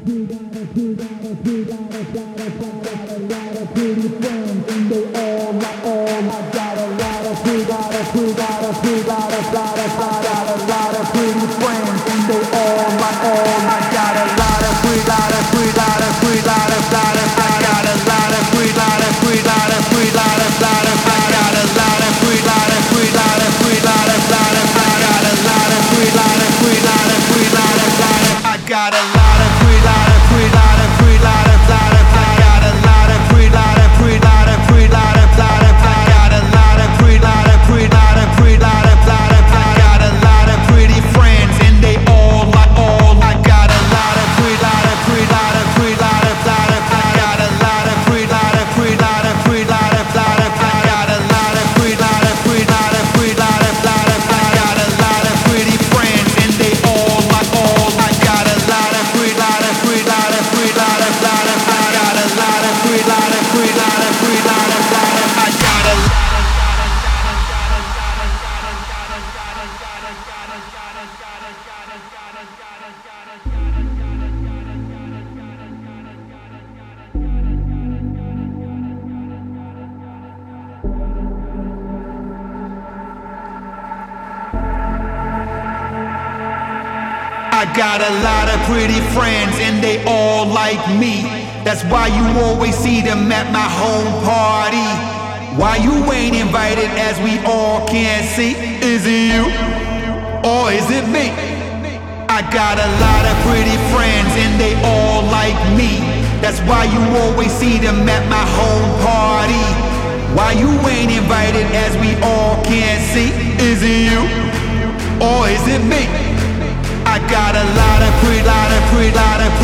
I got a lot of pretty friends and they all like me. That's why you always see them at my home party. Why you ain't invited as we all can see? Is it you or is it me? I got a lot of pretty friends and they all like me. That's why you always see them at my home party. Why you ain't invited as we all can see? Is it you or is it me? I got a lot of I got a lot of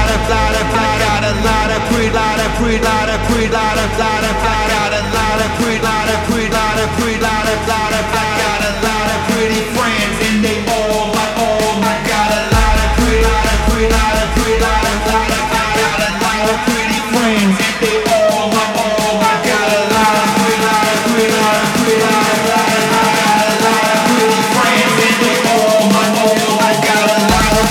I got a lot of pretty friends and they all I got a lot of I got a lot of pretty friends and they all I got a lot of pretty friends and they all I got a lot of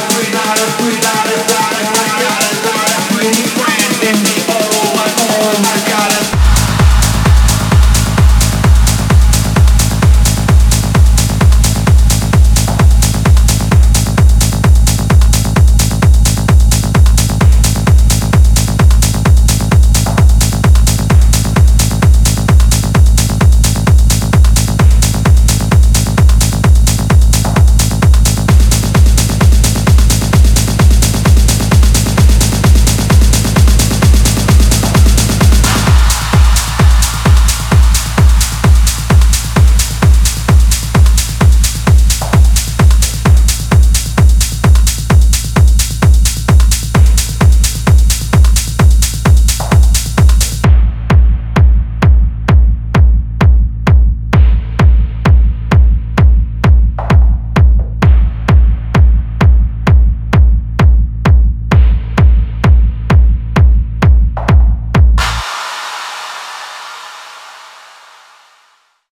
pretty friends and they all